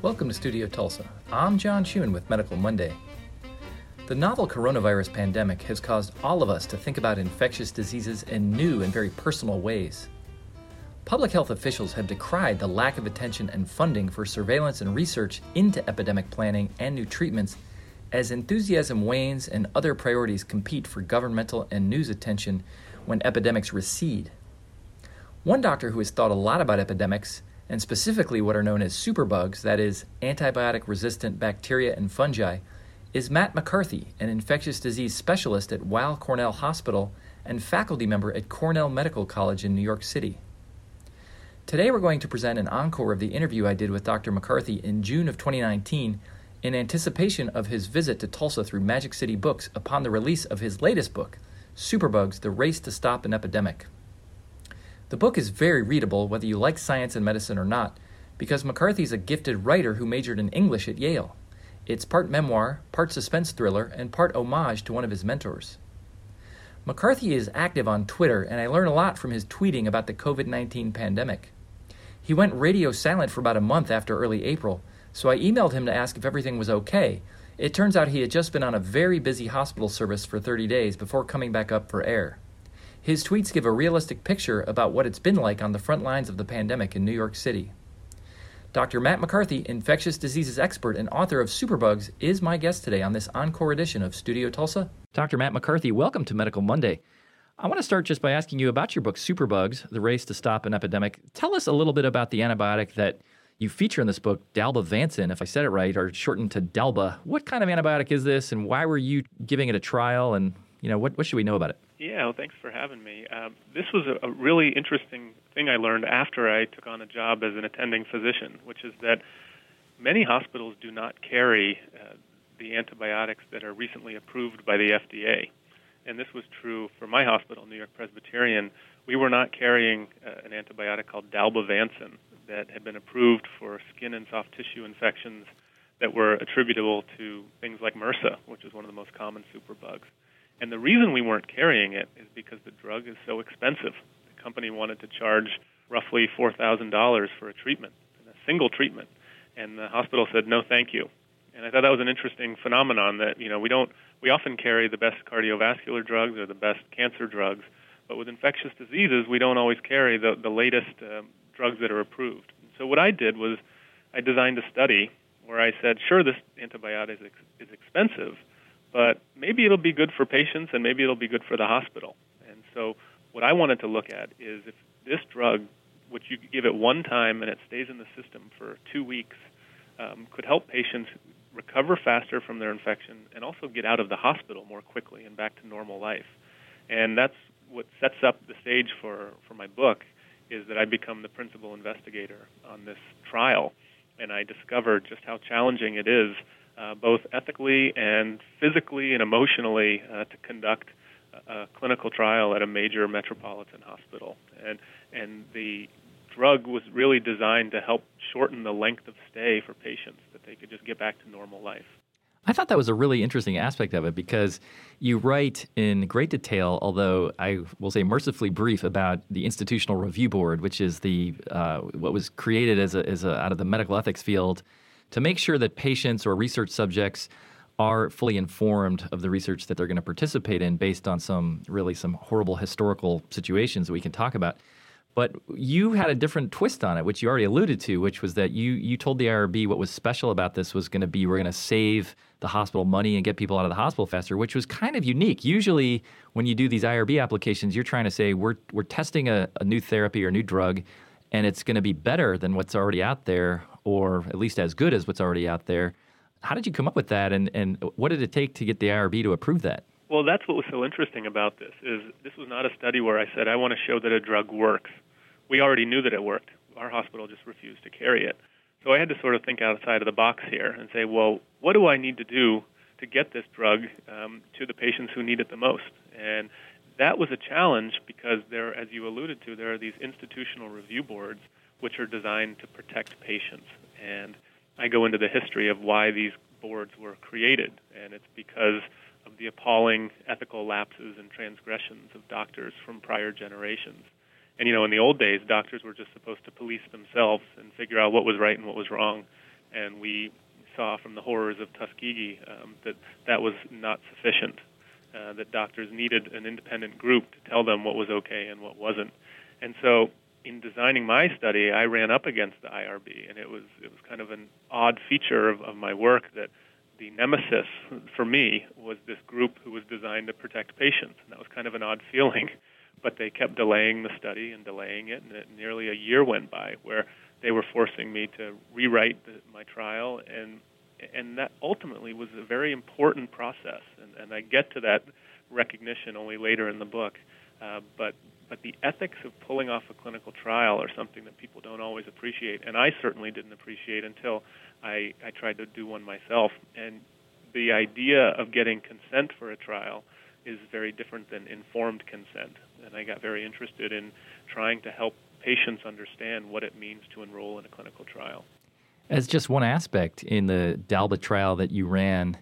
Welcome to Studio Tulsa. I'm John Shewan with Medical Monday. The novel coronavirus pandemic has caused all of us to think about infectious diseases in new and very personal ways. Public health officials have decried the lack of attention and funding for surveillance and research into epidemic planning and new treatments as enthusiasm wanes and other priorities compete for governmental and news attention when epidemics recede. One doctor who has thought a lot about epidemics, and specifically what are known as superbugs, that is, antibiotic-resistant bacteria and fungi, is Matt McCarthy, an infectious disease specialist at Weill Cornell Hospital and faculty member at Cornell Medical College in New York City. Today we're going to present an encore of the interview I did with Dr. McCarthy in June of 2019 in anticipation of his visit to Tulsa through Magic City Books upon the release of his latest book, Superbugs: The Race to Stop an Epidemic. The book is very readable whether you like science and medicine or not, because McCarthy is a gifted writer who majored in English at Yale. It's part memoir, part suspense thriller, and part homage to one of his mentors. McCarthy is active on Twitter, and I learn a lot from his tweeting about the COVID-19 pandemic. He went radio silent for about a month after early April, so I emailed him to ask if everything was okay. It turns out he had just been on a very busy hospital service for 30 days before coming back up for air. His tweets give a realistic picture about what it's been like on the front lines of the pandemic in New York City. Dr. Matt McCarthy, infectious diseases expert and author of Superbugs, is my guest today on this encore edition of Studio Tulsa. Dr. Matt McCarthy, welcome to Medical Monday. I want to start just by asking you about your book, Superbugs: The Race to Stop an Epidemic. Tell us a little bit about the antibiotic that you feature in this book, dalbavancin, if I said it right, or shortened to Dalba. What kind of antibiotic is this, and why were you giving it a trial, and what should we know about it? Yeah, well, thanks for having me. This was a really interesting thing I learned after I took on a job as an attending physician, which is that many hospitals do not carry the antibiotics that are recently approved by the FDA. And this was true for my hospital, New York Presbyterian. We were not carrying an antibiotic called dalbavancin that had been approved for skin and soft tissue infections that were attributable to things like MRSA, which is one of the most common superbugs. And the reason we weren't carrying it is because the drug is so expensive. The company wanted to charge roughly $4,000 for a treatment, a single treatment. And the hospital said, no, thank you. And I thought that was an interesting phenomenon that, we often carry the best cardiovascular drugs or the best cancer drugs, but with infectious diseases, we don't always carry the latest drugs that are approved. So what I did was I designed a study where I said, sure, this antibiotic is expensive, but maybe it'll be good for patients and maybe it'll be good for the hospital. And so what I wanted to look at is if this drug, which you give it one time and it stays in the system for 2 weeks, could help patients recover faster from their infection and also get out of the hospital more quickly and back to normal life. And that's what sets up the stage for my book, is that I become the principal investigator on this trial. And I discovered just how challenging it is, both ethically and physically and emotionally, to conduct a clinical trial at a major metropolitan hospital. And the drug was really designed to help shorten the length of stay for patients, that they could just get back to normal life. I thought that was a really interesting aspect of it because you write in great detail, although I will say mercifully brief, about the Institutional Review Board, which is the what was created as out of the medical ethics field to make sure that patients or research subjects are fully informed of the research that they're going to participate in based on some horrible historical situations that we can talk about. But you had a different twist on it, which you already alluded to, which was that you told the IRB what was special about this was going to be we're going to save the hospital money and get people out of the hospital faster, which was kind of unique. Usually when you do these IRB applications, you're trying to say we're testing a new therapy or new drug, and it's going to be better than what's already out there, or at least as good as what's already out there. How did you come up with that, and what did it take to get the IRB to approve that? Well, that's what was so interesting about this, is this was not a study where I said, I want to show that a drug works. We already knew that it worked. Our hospital just refused to carry it. So I had to sort of think outside of the box here and say, well, what do I need to do to get this drug to the patients who need it the most? And that was a challenge because there, as you alluded to, there are these institutional review boards which are designed to protect patients. And I go into the history of why these boards were created, and it's because of the appalling ethical lapses and transgressions of doctors from prior generations. And, in the old days, doctors were just supposed to police themselves and figure out what was right and what was wrong. and we saw from the horrors of Tuskegee that was not sufficient, that doctors needed an independent group to tell them what was okay and what wasn't. And so in designing my study, I ran up against the IRB, and it was kind of an odd feature of my work that the nemesis for me was this group who was designed to protect patients. And that was kind of an odd feeling, but they kept delaying the study and delaying it, and nearly a year went by where they were forcing me to rewrite my trial, and that ultimately was a very important process. And I get to that recognition only later in the book. But the ethics of pulling off a clinical trial are something that people don't always appreciate, and I certainly didn't appreciate until I tried to do one myself. And the idea of getting consent for a trial is very different than informed consent. And I got very interested in trying to help patients understand what it means to enroll in a clinical trial. As just one aspect in the Dalba trial that you ran,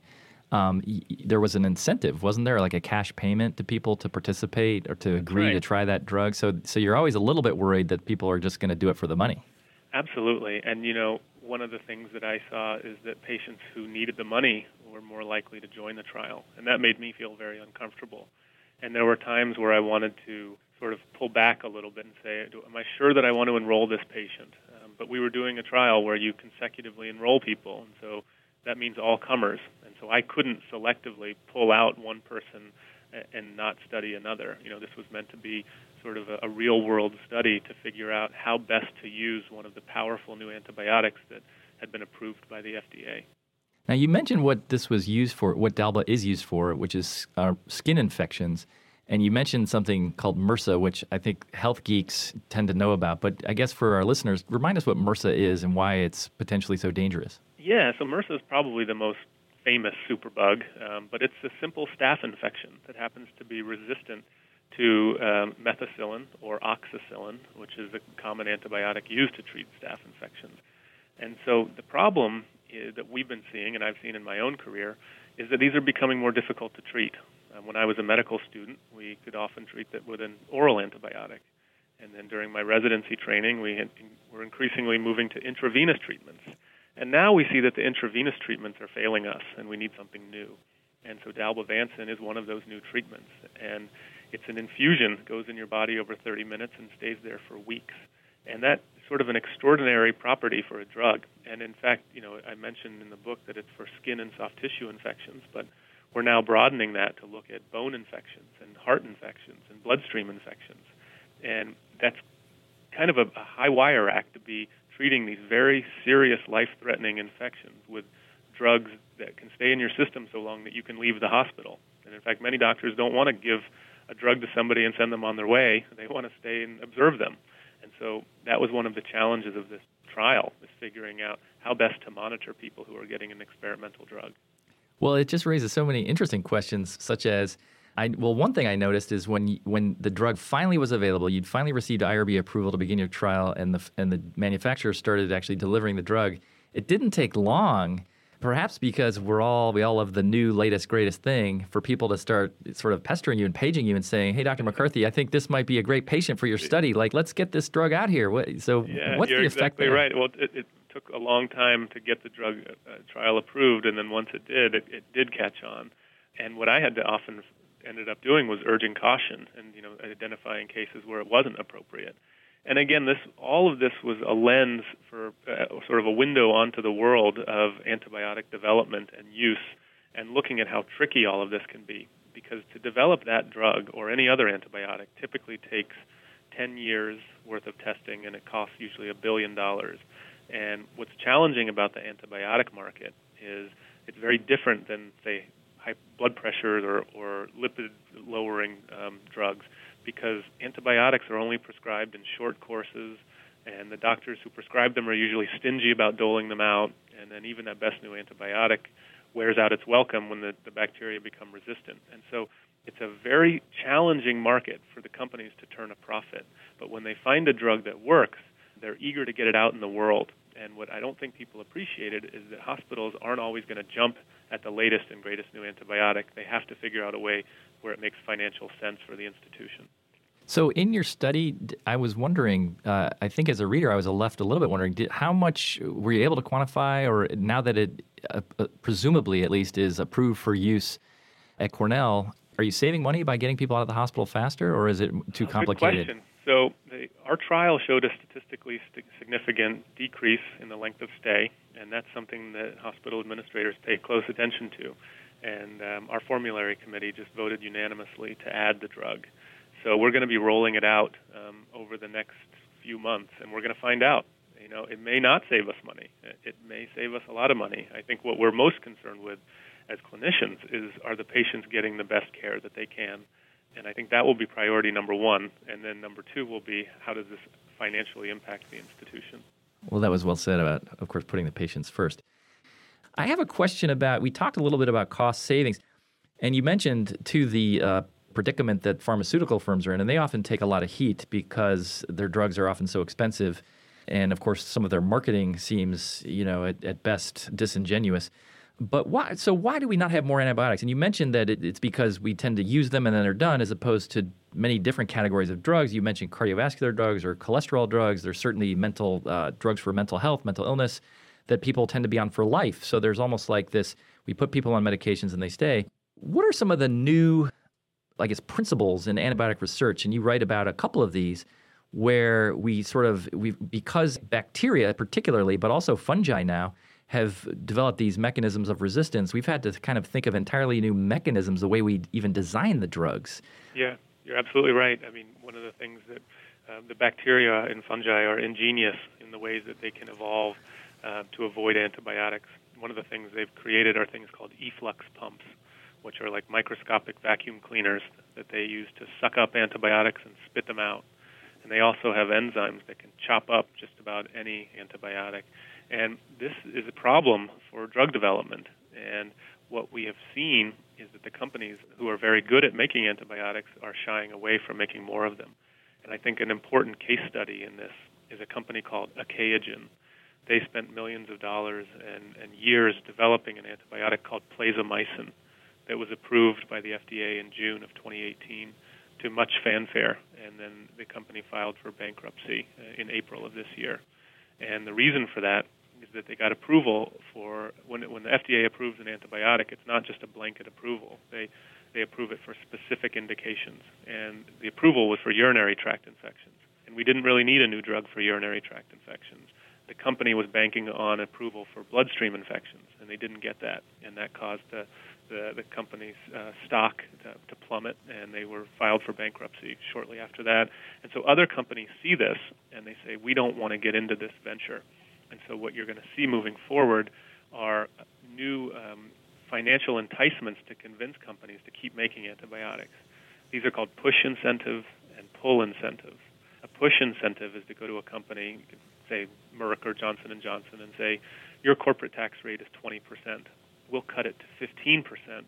there was an incentive, wasn't there? Like a cash payment to people to participate or to agree to try that drug. So you're always a little bit worried that people are just going to do it for the money. Absolutely. And, one of the things that I saw is that patients who needed the money were more likely to join the trial. And that made me feel very uncomfortable. And there were times where I wanted to sort of pull back a little bit and say, am I sure that I want to enroll this patient? But we were doing a trial where you consecutively enroll people, and so that means all comers. And so I couldn't selectively pull out one person and not study another. This was meant to be sort of a real-world study to figure out how best to use one of the powerful new antibiotics that had been approved by the FDA. Now, you mentioned what this was used for, what Dalba is used for, which is skin infections. And you mentioned something called MRSA, which I think health geeks tend to know about. But I guess for our listeners, remind us what MRSA is and why it's potentially so dangerous. Yeah, so MRSA is probably the most famous superbug, but it's a simple staph infection that happens to be resistant to methicillin or oxacillin, which is a common antibiotic used to treat staph infections. And so the problem that we've been seeing, and I've seen in my own career, is that these are becoming more difficult to treat. When I was a medical student, we could often treat that with an oral antibiotic. And then during my residency training, we're increasingly moving to intravenous treatments. And now we see that the intravenous treatments are failing us, and we need something new. And so dalbavancin is one of those new treatments. And it's an infusion, goes in your body over 30 minutes and stays there for weeks. And that's sort of an extraordinary property for a drug. And in fact, I mentioned in the book that it's for skin and soft tissue infections, but we're now broadening that to look at bone infections and heart infections and bloodstream infections. And that's kind of a high wire act to be treating these very serious life-threatening infections with drugs that can stay in your system so long that you can leave the hospital. And in fact, many doctors don't want to give a drug to somebody and send them on their way. They want to stay and observe them. And so that was one of the challenges of this trial, is figuring out how best to monitor people who are getting an experimental drug. Well, it just raises so many interesting questions, such as, one thing I noticed is when the drug finally was available, you'd finally received IRB approval to begin your trial, and the manufacturer started actually delivering the drug. It didn't take long, perhaps because we all love the new, latest, greatest thing, for people to start sort of pestering you and paging you and saying, hey, Dr. McCarthy, I think this might be a great patient for your study. Like, let's get this drug out here. What's the effect you're exactly there? Right. Well, it took a long time to get the drug trial approved, and then once it did catch on. And what I had to often ended up doing was urging caution and identifying cases where it wasn't appropriate. And again, all of this was a lens for sort of a window onto the world of antibiotic development and use, and looking at how tricky all of this can be. Because to develop that drug or any other antibiotic typically takes 10 years worth of testing, and it costs usually $1 billion. And what's challenging about the antibiotic market is it's very different than, say, high blood pressure or lipid-lowering drugs, because antibiotics are only prescribed in short courses, and the doctors who prescribe them are usually stingy about doling them out, and then even that best new antibiotic wears out its welcome when the bacteria become resistant. And so it's a very challenging market for the companies to turn a profit. But when they find a drug that works, they're eager to get it out in the world. And what I don't think people appreciated is that hospitals aren't always going to jump at the latest and greatest new antibiotic. They have to figure out a way where it makes financial sense for the institution. So in your study, I was wondering, I think as a reader, I was left a little bit wondering, how much were you able to quantify, or now that it presumably at least is approved for use at Cornell, are you saving money by getting people out of the hospital faster, or is it too complicated? Good question. So our trial showed a statistically significant decrease in the length of stay, and that's something that hospital administrators pay close attention to. And our formulary committee just voted unanimously to add the drug. So we're going to be rolling it out over the next few months, and we're going to find out. It may not save us money. It may save us a lot of money. I think what we're most concerned with as clinicians are the patients getting the best care that they can. And I think that will be priority number one. And then number two will be, how does this financially impact the institution? Well, that was well said about, of course, putting the patients first. I have a question about, we talked a little bit about cost savings, and you mentioned, too, the predicament that pharmaceutical firms are in, and they often take a lot of heat because their drugs are often so expensive. And, of course, some of their marketing seems, at best disingenuous. But why do we not have more antibiotics? And you mentioned that it's because we tend to use them and then they're done, as opposed to many different categories of drugs. You mentioned cardiovascular drugs or cholesterol drugs. There's certainly mental drugs for mental health, mental illness that people tend to be on for life. So there's almost like this, we put people on medications and they stay. What are some of the new, principles in antibiotic research? And you write about a couple of these where because bacteria particularly, but also fungi now, have developed these mechanisms of resistance, we've had to kind of think of entirely new mechanisms, the way we even design the drugs. Yeah, you're absolutely right. I mean, one of the things that the bacteria and fungi are ingenious in the ways that they can evolve to avoid antibiotics. One of the things they've created are things called efflux pumps, which are like microscopic vacuum cleaners that they use to suck up antibiotics and spit them out. And they also have enzymes that can chop up just about any antibiotic. And this is a problem for drug development. And what we have seen is that the companies who are very good at making antibiotics are shying away from making more of them. And I think an important case study in this is a company called Achaogen. They spent millions of dollars and years developing an antibiotic called plazomicin that was approved by the FDA in June of 2018 to much fanfare. And then the company filed for bankruptcy in April of this year. And the reason for that is that they got approval for, when the FDA approves an antibiotic, it's not just a blanket approval. They approve it for specific indications. And the approval was for urinary tract infections. And we didn't really need a new drug for urinary tract infections. The company was banking on approval for bloodstream infections, and they didn't get that. And that caused the company's stock to plummet, and they were filed for bankruptcy shortly after that. And so other companies see this, and they say, we don't want to get into this venture. And so what you're going to see moving forward are new financial enticements to convince companies to keep making antibiotics. These are called push incentive and pull incentive. A push incentive is to go to a company, say Merck or Johnson & Johnson, and say, your corporate tax rate is 20%. We'll cut it to 15%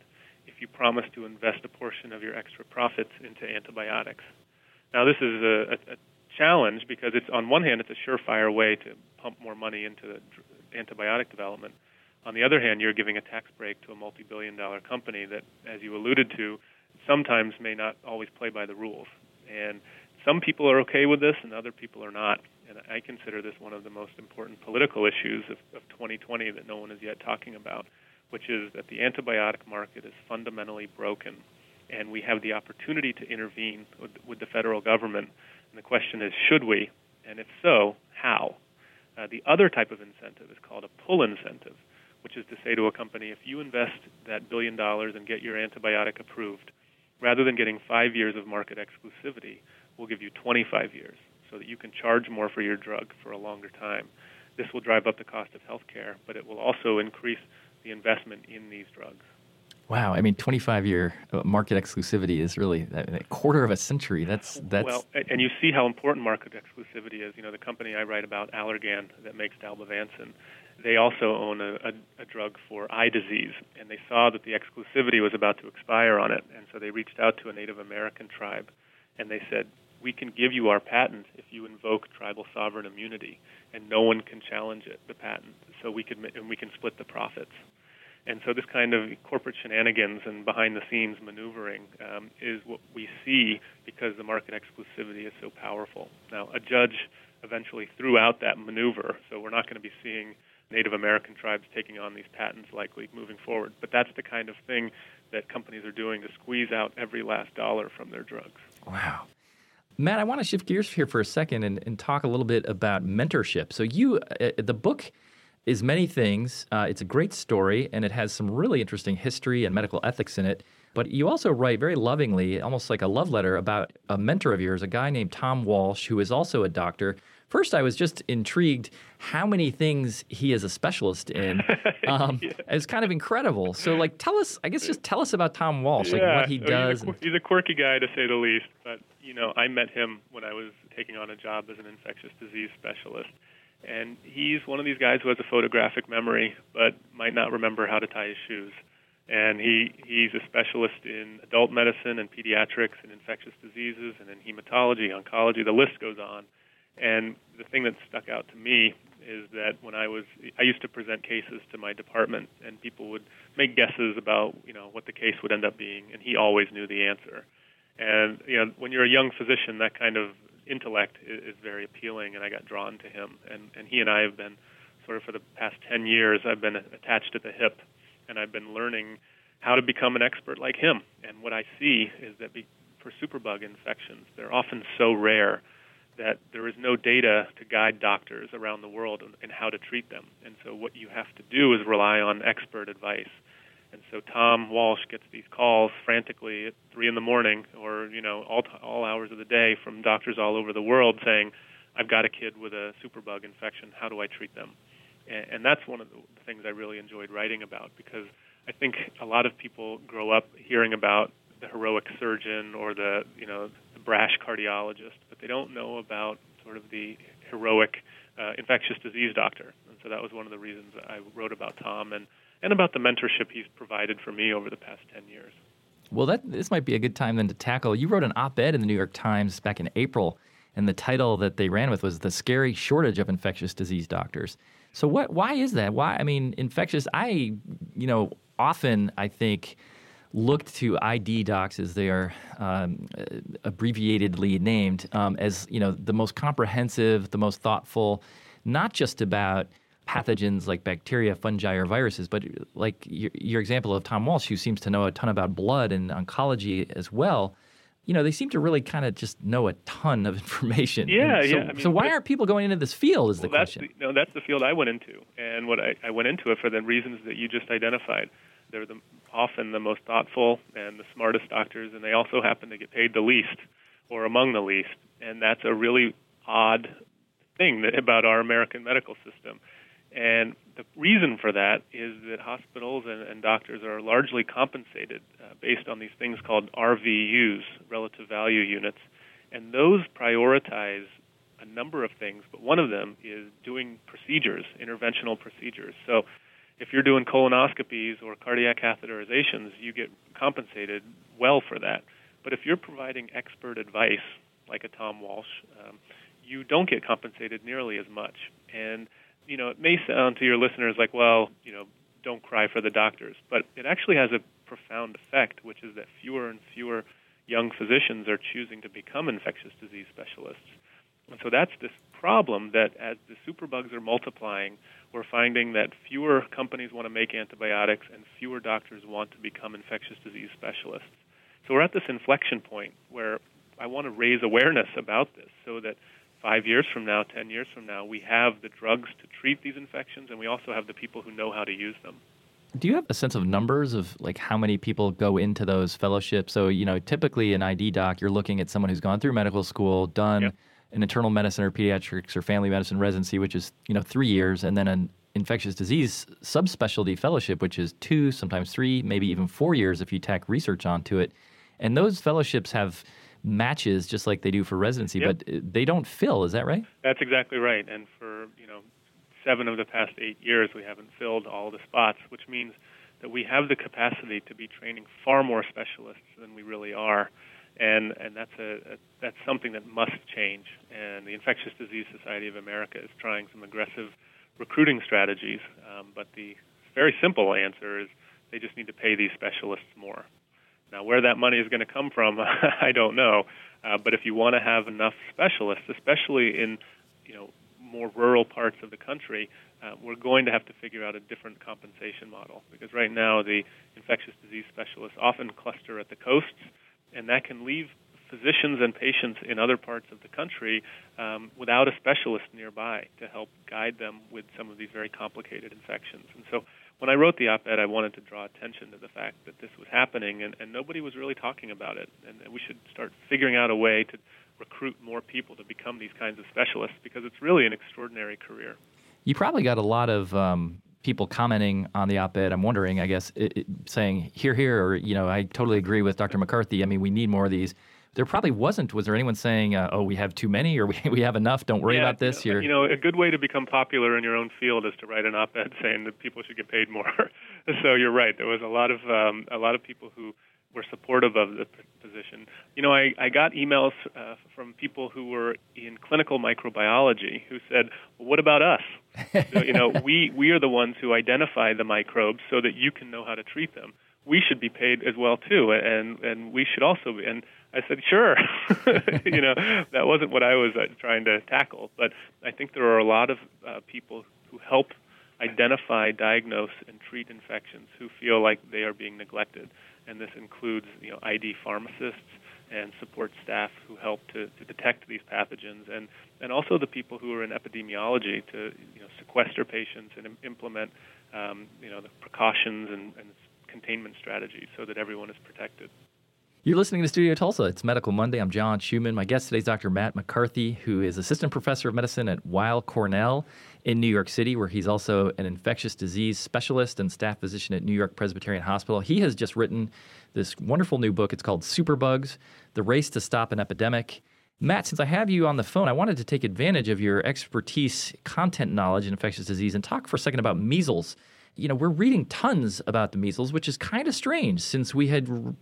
if you promise to invest a portion of your extra profits into antibiotics. Now, this is a challenge because it's, on one hand, it's a surefire way to pump more money into antibiotic development. On the other hand, you're giving a tax break to a multi-billion-dollar company that, as you alluded to, sometimes may not always play by the rules. And some people are okay with this and other people are not. And I consider this one of the most important political issues of 2020 that no one is yet talking about, which is that the antibiotic market is fundamentally broken, and we have the opportunity to intervene with the federal government. And the question is, should we? And if so, how? The other type of incentive is called a pull incentive, which is to say to a company, if you invest that $1 billion and get your antibiotic approved, rather than getting 5 years of market exclusivity, we'll give you 25 years so that you can charge more for your drug for a longer time. This will drive up the cost of health care, but it will also increase the investment in these drugs. Wow, I mean, 25-year market exclusivity is really a quarter of a century. That's well, and you see how important market exclusivity is. You know, the company I write about, Allergan, that makes dalbavancin, they also own a drug for eye disease, and they saw that the exclusivity was about to expire on it, and so they reached out to a Native American tribe, and they said, we can give you our patent if you invoke tribal sovereign immunity, and no one can challenge it, the patent, so we can split the profits. And so this kind of corporate shenanigans and behind-the-scenes maneuvering is what we see because the market exclusivity is so powerful. Now, a judge eventually threw out that maneuver, so we're not going to be seeing Native American tribes taking on these patents likely moving forward. But that's the kind of thing that companies are doing to squeeze out every last dollar from their drugs. Wow. Matt, I want to shift gears here for a second and talk a little bit about mentorship. So the book is many things. It's a great story, and it has some really interesting history and medical ethics in it. But you also write very lovingly, almost like a love letter, about a mentor of yours, a guy named Tom Walsh, who is also a doctor. First, I was just intrigued how many things he is a specialist in. It's kind of incredible. So, tell us about Tom Walsh, what he does. He's a quirky guy, to say the least. But, I met him when I was taking on a job as an infectious disease specialist. And he's one of these guys who has a photographic memory, but might not remember how to tie his shoes. And he's a specialist in adult medicine and pediatrics and infectious diseases and in hematology, oncology. The list goes on. And the thing that stuck out to me is that when I used to present cases to my department, and people would make guesses about, what the case would end up being, and he always knew the answer. And, when you're a young physician, that kind of intellect is very appealing, and I got drawn to him. And he and I have been, sort of for the past 10 years, I've been attached at the hip, and I've been learning how to become an expert like him. And what I see is that for superbug infections, they're often so rare that there is no data to guide doctors around the world in how to treat them. And so what you have to do is rely on expert advice. And so Tom Walsh gets these calls frantically at 3 a.m. or, all hours of the day from doctors all over the world saying, I've got a kid with a superbug infection. How do I treat them? And that's one of the things I really enjoyed writing about, because I think a lot of people grow up hearing about the heroic surgeon or the brash cardiologist, but they don't know about sort of the heroic infectious disease doctor. And so that was one of the reasons I wrote about Tom and about the mentorship he's provided for me over the past 10 years. Well, this might be a good time then to tackle. You wrote an op-ed in the New York Times back in April, and the title that they ran with was "The Scary Shortage of Infectious Disease Doctors." So why is that? Infectious, often, I think, looked to ID docs, as they are abbreviatedly named, as the most comprehensive, the most thoughtful, not just about pathogens like bacteria, fungi, or viruses, but like your example of Tom Walsh, who seems to know a ton about blood and oncology as well. They seem to really kind of just know a ton of information. So why aren't people going into this field is the question. That's the field I went into. And what I went into it for the reasons that you just identified. They're often the most thoughtful and the smartest doctors, and they also happen to get paid the least or among the least. And that's a really odd thing about our American medical system. And the reason for that is that hospitals and doctors are largely compensated based on these things called RVUs, relative value units. And those prioritize a number of things, but one of them is doing procedures, interventional procedures. So if you're doing colonoscopies or cardiac catheterizations, you get compensated well for that. But if you're providing expert advice, like a Tom Walsh, you don't get compensated nearly as much. And it may sound to your listeners like, don't cry for the doctors. But it actually has a profound effect, which is that fewer and fewer young physicians are choosing to become infectious disease specialists. And so that's this problem that as the superbugs are multiplying, we're finding that fewer companies want to make antibiotics and fewer doctors want to become infectious disease specialists. So we're at this inflection point where I want to raise awareness about this so that 5 years from now, 10 years from now, we have the drugs to treat these infections, and we also have the people who know how to use them. Do you have a sense of numbers of how many people go into those fellowships? So, typically an ID doc, you're looking at someone who's gone through medical school, done an internal medicine or pediatrics or family medicine residency, which is, 3 years, and then an infectious disease subspecialty fellowship, which is 2, sometimes 3, maybe even 4 years if you tack research onto it. And those fellowships have matches just like they do for residency, but they don't fill. Is that right? That's exactly right. And for 7 of the past 8 years, we haven't filled all the spots, which means that we have the capacity to be training far more specialists than we really are, and that's something that must change. And the Infectious Disease Society of America is trying some aggressive recruiting strategies, but the very simple answer is they just need to pay these specialists more. Now, where that money is going to come from, I don't know. But if you want to have enough specialists, especially in more rural parts of the country, we're going to have to figure out a different compensation model, because right now the infectious disease specialists often cluster at the coasts, and that can leave physicians and patients in other parts of the country without a specialist nearby to help guide them with some of these very complicated infections. And so when I wrote the op-ed, I wanted to draw attention to the fact that this was happening, and nobody was really talking about it, and we should start figuring out a way to recruit more people to become these kinds of specialists, because it's really an extraordinary career. You probably got a lot of people commenting on the op-ed. I'm wondering, I guess, saying, hear, or, I totally agree with Dr. McCarthy. I mean, we need more of these. There probably wasn't. Was there anyone saying, we have too many, or we have enough, don't worry about this? A good way to become popular in your own field is to write an op-ed saying that people should get paid more. So you're right. There was a lot of people who were supportive of the position. I got emails from people who were in clinical microbiology who said, well, what about us? So, we are the ones who identify the microbes so that you can know how to treat them. We should be paid as well, too, and we should also be. And I said, sure. That wasn't what I was trying to tackle. But I think there are a lot of people who help identify, diagnose, and treat infections who feel like they are being neglected. And this includes, ID pharmacists and support staff who help to detect these pathogens, and also the people who are in epidemiology to sequester patients and implement the precautions and containment strategies so that everyone is protected. You're listening to Studio Tulsa. It's Medical Monday. I'm John Schumann. My guest today is Dr. Matt McCarthy, who is Assistant Professor of Medicine at Weill Cornell in New York City, where he's also an infectious disease specialist and staff physician at New York Presbyterian Hospital. He has just written this wonderful new book. It's called Superbugs: The Race to Stop an Epidemic. Matt, since I have you on the phone, I wanted to take advantage of your expertise, content knowledge in infectious disease, and talk for a second about measles. We're reading tons about the measles, which is kind of strange, since we hadn't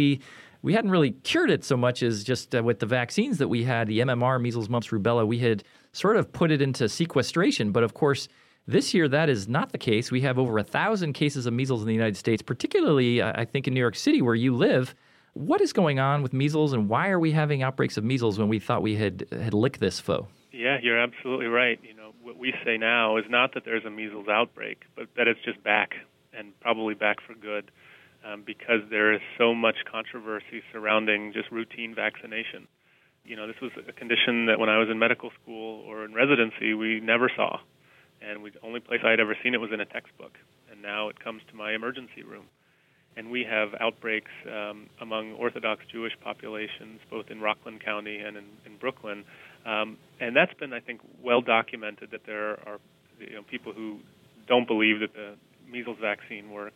really cured it so much as just with the vaccines that we had, the MMR, measles, mumps, rubella, we had sort of put it into sequestration. But of course, this year that is not the case. We have over 1,000 cases of measles in the United States, particularly, I think, in New York City, where you live. What is going on with measles, and why are we having outbreaks of measles when we thought we had licked this foe? Yeah, you're absolutely right. What we say now is not that there's a measles outbreak, but that it's just back, and probably back for good. Because there is so much controversy surrounding just routine vaccination. This was a condition that when I was in medical school or in residency, we never saw. And the only place I had ever seen it was in a textbook. And now it comes to my emergency room. And we have outbreaks among Orthodox Jewish populations, both in Rockland County and in Brooklyn. And that's been, I think, well documented that there are people who don't believe that the measles vaccine works.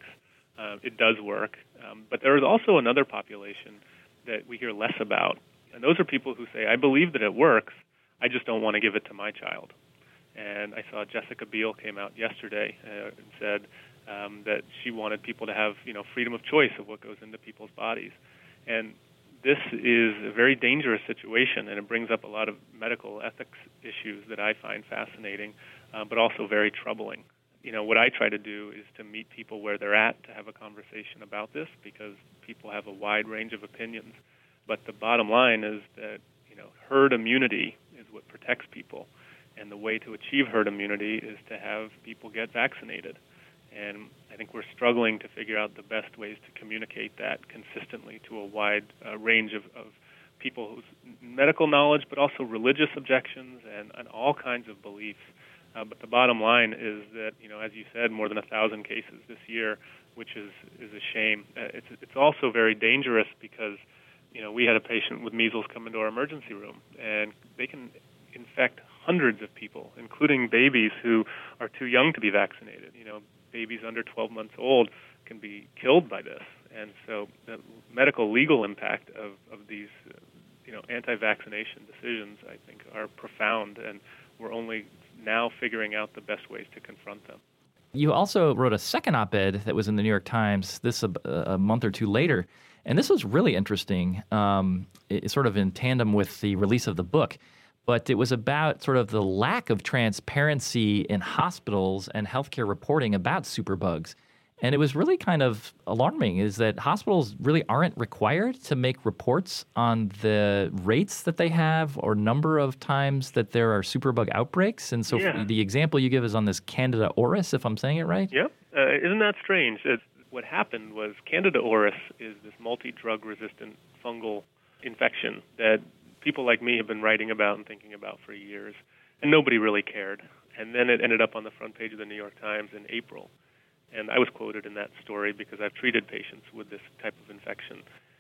It does work. But there is also another population that we hear less about. And those are people who say, I believe that it works, I just don't want to give it to my child. And I saw Jessica Biel came out yesterday and said that she wanted people to have, freedom of choice of what goes into people's bodies. And this is a very dangerous situation, and it brings up a lot of medical ethics issues that I find fascinating, but also very troubling. What I try to do is to meet people where they're at, to have a conversation about this, because people have a wide range of opinions. But the bottom line is that, herd immunity is what protects people. And the way to achieve herd immunity is to have people get vaccinated. And I think we're struggling to figure out the best ways to communicate that consistently to a wide range of people's medical knowledge, but also religious objections and all kinds of beliefs. But the bottom line is that, as you said, more than 1,000 cases this year, which is a shame. It's also very dangerous because, we had a patient with measles come into our emergency room, and they can infect hundreds of people, including babies who are too young to be vaccinated. Babies under 12 months old can be killed by this. And so the medical legal impact of these, anti-vaccination decisions, I think, are profound, and we're only now figuring out the best ways to confront them. You also wrote a second op-ed that was in the New York Times a month or two later, and this was really interesting, sort of in tandem with the release of the book. But it was about sort of the lack of transparency in hospitals and healthcare reporting about superbugs. And it was really kind of alarming is that hospitals really aren't required to make reports on the rates that they have or number of times that there are superbug outbreaks. And so the example you give is on this Candida auris, if I'm saying it right? Yep. Isn't that strange? What happened was Candida auris is this multi-drug resistant fungal infection that people like me have been writing about and thinking about for years, and nobody really cared. And then it ended up on the front page of the New York Times in April. And I was quoted in that story because I've treated patients with this type of infection.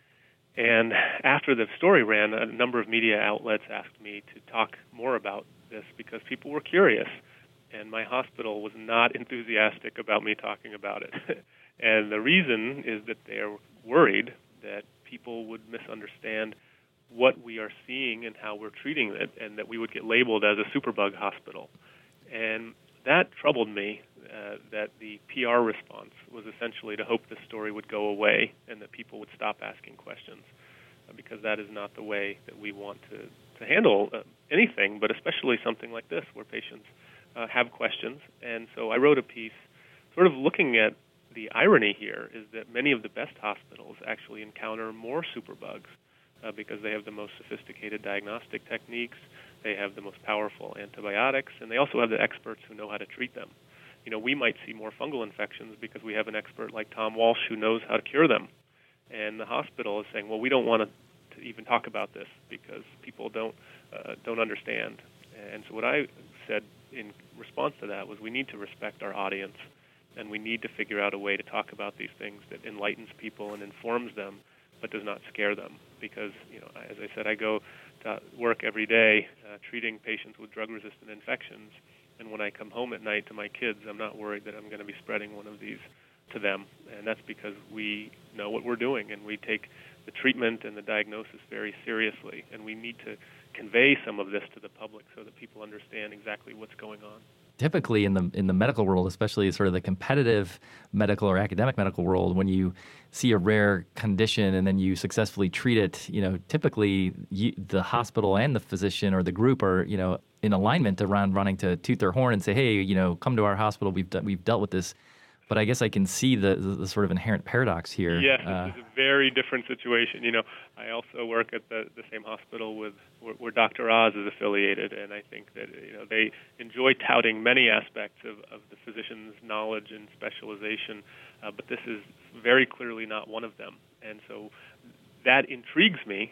And after the story ran, a number of media outlets asked me to talk more about this because people were curious. And my hospital was not enthusiastic about me talking about it. And the reason is that they're worried that people would misunderstand what we are seeing and how we're treating it, and that we would get labeled as a superbug hospital. And that troubled me, that the PR response was essentially to hope the story would go away and that people would stop asking questions, because that is not the way that we want to handle anything, but especially something like this where patients have questions. And so I wrote a piece sort of looking at the irony here is that many of the best hospitals actually encounter more superbugs because they have the most sophisticated diagnostic techniques, they have the most powerful antibiotics, and they also have the experts who know how to treat them. You know, we might see more fungal infections because we have an expert like Tom Walsh who knows how to cure them. And the hospital is saying, well, we don't want to even talk about this because people don't understand. And so what I said in response to that was we need to respect our audience, and we need to figure out a way to talk about these things that enlightens people and informs them but does not scare them. Because, you know, as I said, I go to work every day treating patients with drug-resistant infections, and when I come home at night to my kids, I'm not worried that I'm going to be spreading one of these to them. And that's because we know what we're doing, and we take the treatment and the diagnosis very seriously. And we need to convey some of this to the public so that people understand exactly what's going on. Typically in the medical world, especially sort of the competitive medical or academic medical world, when you see a rare condition and then you successfully treat it, you know, typically the hospital and the physician or the group are, you know, in alignment around running to toot their horn and say, hey, you know, come to our hospital. We've dealt with this. But I guess I can see the sort of inherent paradox here. Yes, this is a very different situation. You know, I also work at the same hospital where Dr. Oz is affiliated, and I think that, you know, they enjoy touting many aspects of the physician's knowledge and specialization, but this is very clearly not one of them. And so that intrigues me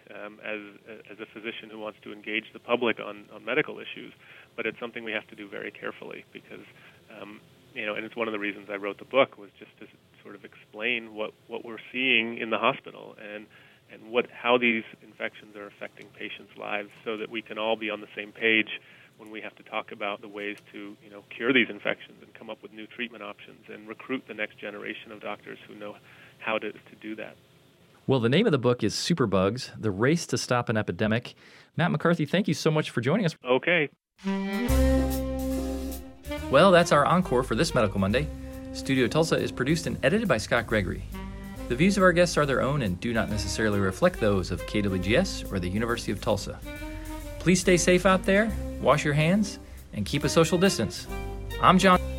as a physician who wants to engage the public on medical issues, but it's something we have to do very carefully because you know, and it's one of the reasons I wrote the book was just to sort of explain what we're seeing in the hospital and how these infections are affecting patients' lives, so that we can all be on the same page when we have to talk about the ways to, you know, cure these infections and come up with new treatment options and recruit the next generation of doctors who know how to do that. Well, the name of the book is Superbugs: The Race to Stop an Epidemic. Matt McCarthy, thank you so much for joining us. Okay. Well, that's our encore for this Medical Monday. Studio Tulsa is produced and edited by Scott Gregory. The views of our guests are their own and do not necessarily reflect those of KWGS or the University of Tulsa. Please stay safe out there, wash your hands, and keep a social distance. I'm John.